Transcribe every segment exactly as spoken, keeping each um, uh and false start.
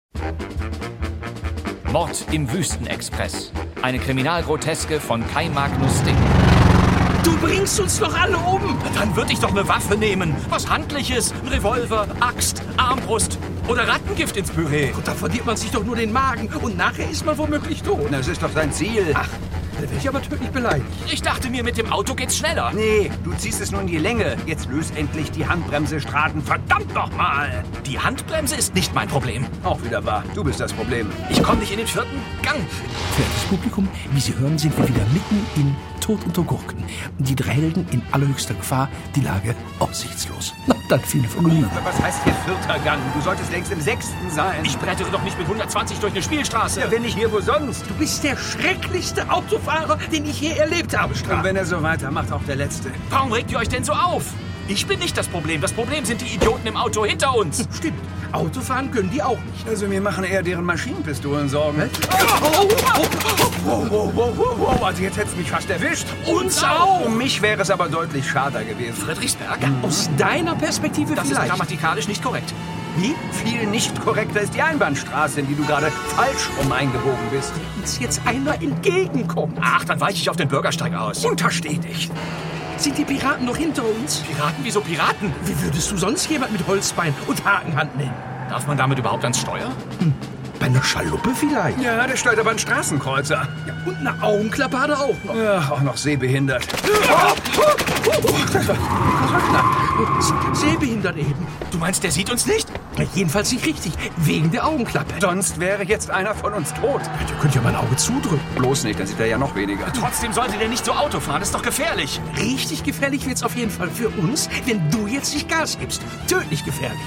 Mord im Wüstenexpress. Eine Kriminalgroteske von Kai Magnus Ding. Du bringst uns doch alle um! Dann würde ich doch eine Waffe nehmen. Was Handliches. Ein Revolver, Axt, Armbrust oder Rattengift ins Püree. Und da verliert man sich doch nur den Magen und nachher ist man womöglich tot. Das ist doch sein Ziel. Ach, da werde ich aber tödlich beleidigt. Ich dachte mir, mit dem Auto geht's schneller. Nee, du ziehst es nur in die Länge. Jetzt löst endlich die Handbremse, Straten. Verdammt noch mal! Die Handbremse ist nicht mein Problem. Auch wieder wahr. Du bist das Problem. Ich komme nicht in den vierten Gang. Verehrtes Publikum, wie Sie hören, sind wir wieder mitten in Tod unter Gurken. Die drei Helden in allerhöchster Gefahr, die Lage aussichtslos. Na, dann viel Vergnügen. Was heißt hier vierter Gang? Du solltest längst im sechsten sein. Ich brettere doch nicht mit hundertzwanzig durch eine Spielstraße. Ja, wenn nicht hier, wo sonst? Du bist der schrecklichste Autofahrer, den ich je erlebt habe, Und Strahl. wenn er so weitermacht, auch der Letzte. Warum regt ihr euch denn so auf? Ich bin nicht das Problem. Das Problem sind die Idioten im Auto hinter uns. Stimmt, Autofahren können die auch nicht. Also mir machen eher deren Maschinenpistolen Sorgen. Oh, oh, oh, oh. Wow, wow, wow, wow, wow. Also jetzt hätt's mich fast erwischt. Uns auch! Um mich wäre es aber deutlich schade gewesen. Friedrichsberg? Aus deiner Perspektive Das ist vielleicht. grammatikalisch nicht korrekt. Wie? Viel nicht korrekter ist die Einbahnstraße, in die du gerade falsch rum eingebogen bist. uns jetzt einer entgegenkommt. Ach, dann weiche ich auf den Bürgersteig aus. Untersteh dich. Sind die Piraten noch hinter uns? Piraten? Wieso Piraten? Wie würdest du sonst jemand mit Holzbein und Hakenhand nennen? Darf man damit überhaupt ans Steuer? Bei einer Schaluppe vielleicht? Ja, der steuert aber einen Straßenkreuzer. Ja, und eine Augenklappe hat er auch noch. Ja, auch noch sehbehindert. Sehbehindert eben. Du meinst, der sieht uns nicht? Ja, jedenfalls nicht richtig, wegen der Augenklappe. Sonst wäre jetzt einer von uns tot. Ihr könnt ja mein Auge zudrücken. Bloß nicht, dann sieht er ja noch weniger. Trotzdem sollte der nicht so Auto fahren. Das ist doch gefährlich. Richtig gefährlich wird's auf jeden Fall für uns, wenn du jetzt nicht Gas gibst. Tödlich gefährlich.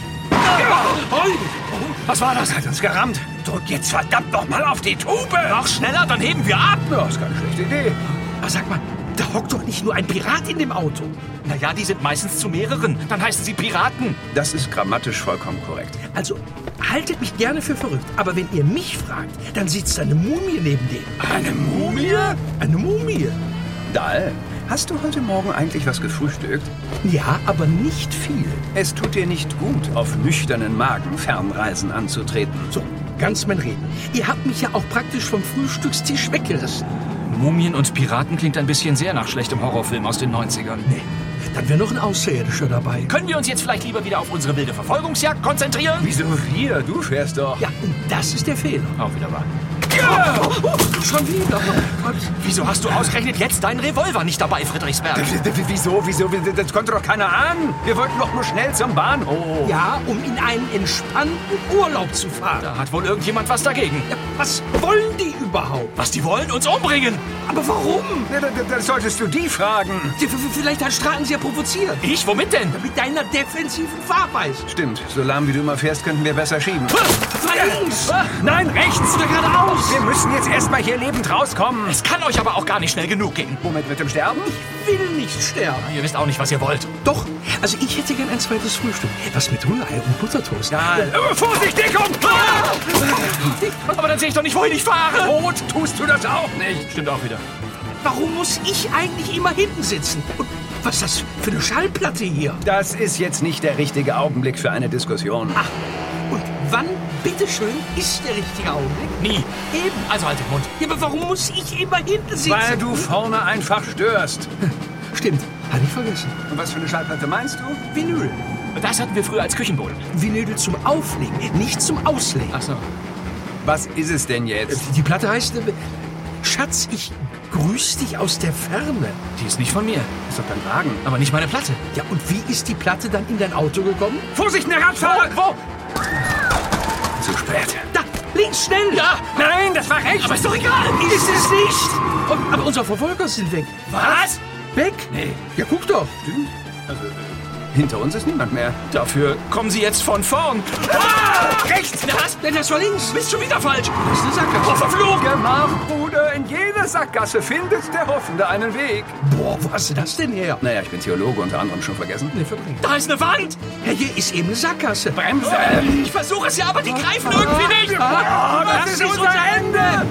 Was war das? Das hat uns gerammt. Drück jetzt verdammt noch mal auf die Tube. Noch schneller, dann heben wir ab. Ja, ist keine schlechte Idee. Aber sag mal, da hockt doch nicht nur ein Pirat in dem Auto. Naja, die sind meistens zu mehreren. Dann heißen sie Piraten. Das ist grammatisch vollkommen korrekt. Also, haltet mich gerne für verrückt, aber wenn ihr mich fragt, dann sitzt da eine Mumie neben dem. Eine Mumie? Eine Mumie? Dahl, hast du heute Morgen eigentlich was gefrühstückt? Ja, aber nicht viel. Es tut dir nicht gut, auf nüchternen Magen Fernreisen anzutreten. So, ganz mein Reden. Ihr habt mich ja auch praktisch vom Frühstückstisch weggerissen. Mumien und Piraten klingt ein bisschen sehr nach schlechtem Horrorfilm aus den neunzigern. Nee, dann wäre noch ein Außerirdischer dabei. Können wir uns jetzt vielleicht lieber wieder auf unsere wilde Verfolgungsjagd konzentrieren? Wieso wir? Du fährst doch. Ja, und das ist der Fehler. Auch wieder wahr. Ja! Oh, oh, schon wieder. Gott. Wieso hast du ausgerechnet jetzt deinen Revolver nicht dabei, Friedrichsberg? Wieso? Wieso? Das konnte doch keiner ahnen. Wir wollten doch nur schnell zum Bahnhof. Ja, um in einen entspannten Urlaub zu fahren. Da hat wohl irgendjemand was dagegen. Ja, was wollen die überhaupt? Was die wollen? Uns umbringen. Aber warum? Ja, das, das solltest du die fragen. Ja, vielleicht hat Straten sie ja provoziert. Ich? Womit denn? Mit deiner defensiven Fahrweise. Stimmt, so lahm wie du immer fährst, könnten wir besser schieben. Links! Nein, rechts! Oder geradeaus! Wir müssen jetzt erstmal hier lebend rauskommen. Es kann euch aber auch gar nicht schnell genug gehen. Womit, mit dem Sterben? Ich will nicht sterben. Ihr wisst auch nicht, was ihr wollt. Doch, also ich hätte gern ein zweites Frühstück. Was mit Rührei und Buttertoast. Ja, äh, Vorsicht, Dickung! Aber dann sehe ich doch nicht, wohin ich fahre. Rot tust du das auch nicht. Stimmt auch wieder. Warum muss ich eigentlich immer hinten sitzen? Und was ist das für eine Schallplatte hier? Das ist jetzt nicht der richtige Augenblick für eine Diskussion. Ach, und wann, bitteschön, ist der richtige Augenblick? Nie. Eben. Also halt den Mund. Ja, aber warum muss ich immer hinten sitzen? Weil du vorne einfach störst. Stimmt, hatte ich vergessen. Und was für eine Schallplatte meinst du? Vinyl. Das hatten wir früher als Küchenboden. Vinyl zum Auflegen, nicht zum Auslegen. Ach so. Was ist es denn jetzt? Die Platte heißt, äh, Schatz, ich grüß dich aus der Ferne. Die ist nicht von mir. Ist doch dein Wagen. Aber nicht meine Platte. Ja, und wie ist die Platte dann in dein Auto gekommen? Vorsicht, eine Radfahrer! Wo? Zu spät. Da, links, schnell! Ja! Nein, das war rechts. Aber ist doch egal! Ist es nicht! Und, aber unsere Verfolger sind weg. Was? Weg? Nee. Ja, guck doch. Stimmt. Also, äh, hinter uns ist niemand mehr. Dafür kommen sie jetzt von vorn. Ah! Rechts! Was? Denn das war links. Bist schon wieder falsch. Das ist eine Sackgasse. Oh, verflucht! Gemacht, Bruder. In jeder Sackgasse findet der Hoffende einen Weg. Boah, wo hast du das denn her? Naja, ich bin Theologe, unter anderem schon vergessen. Nee, verdrängt. Da ist eine Wand! Ja, hier ist eben eine Sackgasse. Bremse! Ich versuche es ja, aber die greifen irgendwie nicht! Ah, das, ist unser Ende!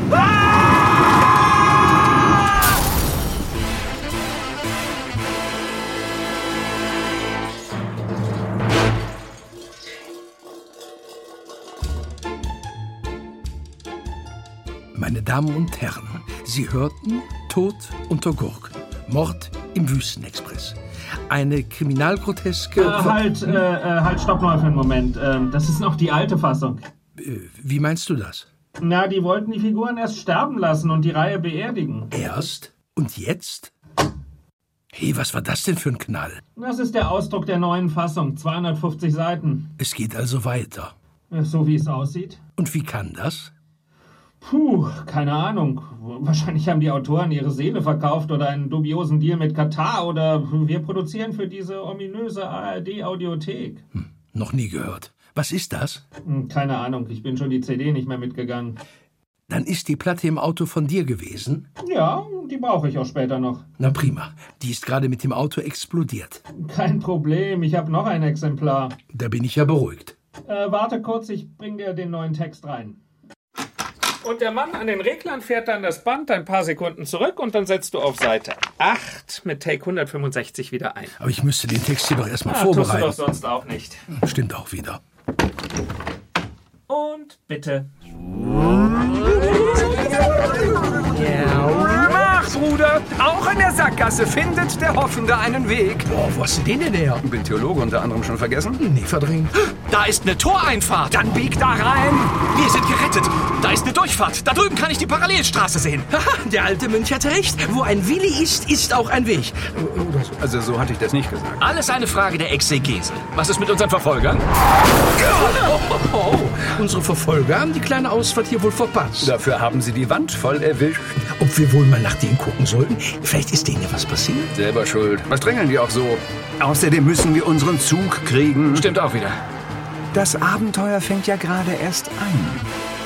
Meine Damen und Herren, Sie hörten Tod unter Gurken, Mord im Wüstenexpress. Eine Kriminalgroteske... Äh, halt, äh, äh, halt, stopp mal für einen Moment. Ähm, das ist noch die alte Fassung. Äh, wie meinst du das? Na, die wollten die Figuren erst sterben lassen und die Reihe beerdigen. Erst? Und jetzt? Hey, was war das denn für ein Knall? Das ist der Ausdruck der neuen Fassung, zweihundertfünfzig Seiten. Es geht also weiter. So wie es aussieht. Und wie kann das? Puh, keine Ahnung. Wahrscheinlich haben die Autoren ihre Seele verkauft oder einen dubiosen Deal mit Katar oder wir produzieren für diese ominöse A R D-Audiothek. Hm, noch nie gehört. Was ist das? Keine Ahnung, ich bin schon die C D nicht mehr mitgegangen. Dann ist die Platte im Auto von dir gewesen? Ja, die brauche ich auch später noch. Na prima, die ist gerade mit dem Auto explodiert. Kein Problem, ich habe noch ein Exemplar. Da bin ich ja beruhigt. Äh, warte kurz, ich bring dir den neuen Text rein. Und der Mann an den Reglern fährt dann das Band ein paar Sekunden zurück und dann setzt du auf Seite acht mit Take hundertfünfundsechzig wieder ein. Aber ich müsste den Text hier doch erstmal ja, vorbereiten. Tust du doch sonst auch nicht. Stimmt auch wieder. Und bitte. Mach, Bruder! Auch in der Sackgasse findet der Hoffende einen Weg. Boah, wo hast du den denn her? Bin Theologe unter anderem schon vergessen? Nee, verdrängt. Da ist eine Toreinfahrt. Dann bieg da rein! Wir sind gerettet. Da ist eine Durchfahrt. Da drüben kann ich die Parallelstraße sehen. Haha, der alte Mönch hatte recht. Wo ein Wille ist, ist auch ein Weg. Oder so. Also so hatte ich das nicht gesagt. Alles eine Frage der Exegese. Was ist mit unseren Verfolgern? Oh, oh, oh. Unsere Verfolger haben die kleine Ausfahrt hier wohl verpasst. Dafür haben sie die Wand voll erwischt. Ob wir wohl mal nach denen gucken sollten? Vielleicht ist denen ja was passiert. Selber schuld. Was drängeln die auch so? Außerdem müssen wir unseren Zug kriegen. Stimmt auch wieder. Das Abenteuer fängt ja gerade erst an.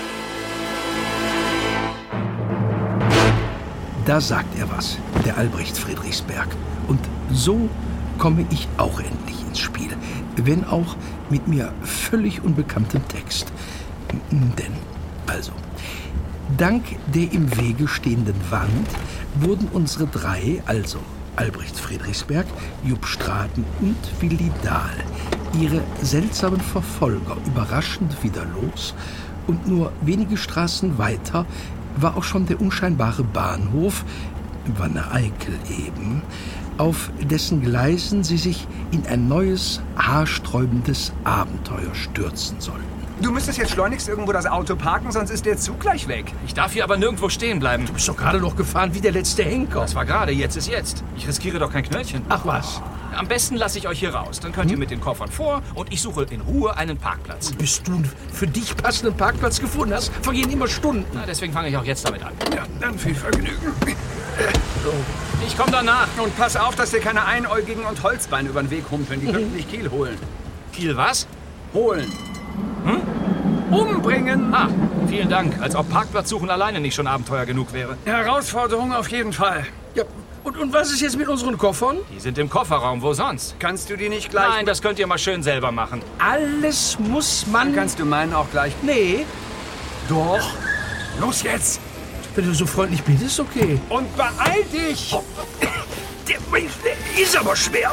Da sagt er was, der Albrecht Friedrichsberg. Und so komme ich auch endlich ins Spiel. Wenn auch mit mir völlig unbekanntem Text. Denn, also, dank der im Wege stehenden Wand wurden unsere drei, also Albrecht Friedrichsberg, Jupp Straten und Willi Dahl, ihre seltsamen Verfolger überraschend wieder los. Und nur wenige Straßen weiter war auch schon der unscheinbare Bahnhof, Wanne-Eickel eben, auf dessen Gleisen sie sich in ein neues, haarsträubendes Abenteuer stürzen sollten. Du müsstest jetzt schleunigst irgendwo das Auto parken, sonst ist der Zug gleich weg. Ich darf hier aber nirgendwo stehen bleiben. Du bist doch gerade noch gefahren wie der letzte Henker. Das war gerade, jetzt ist jetzt. Ich riskiere doch kein Knöllchen. Ach was. Am besten lasse ich euch hier raus. Dann könnt ihr mit den Koffern vor und ich suche in Ruhe einen Parkplatz. Bis du einen für dich passenden Parkplatz gefunden hast, vergehen immer Stunden. Na, deswegen fange ich auch jetzt damit an. Ja, dann viel Vergnügen. Ich komme danach. Und pass auf, dass dir keine Einäugigen und Holzbeine über den Weg humpeln. Die könnten dich Kiel holen. Kiel was? Holen. Hm? Umbringen. Ah, vielen Dank. Als ob Parkplatzsuchen alleine nicht schon Abenteuer genug wäre. Herausforderung auf jeden Fall. Ja, und, und was ist jetzt mit unseren Koffern? Die sind im Kofferraum. Wo sonst? Kannst du die nicht gleich... Nein, das könnt ihr mal schön selber machen. Alles muss man... Dann kannst du meinen auch gleich... Nee, Doch. Los jetzt. wenn du so freundlich bittest, okay. Und beeil dich. Der, der ist aber schwer.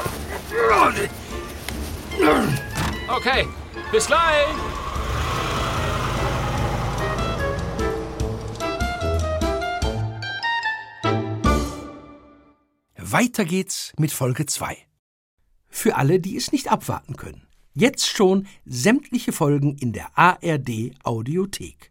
Okay, bis gleich. Weiter geht's mit Folge zwei. Für alle, die es nicht abwarten können. Jetzt schon sämtliche Folgen in der A R D Audiothek.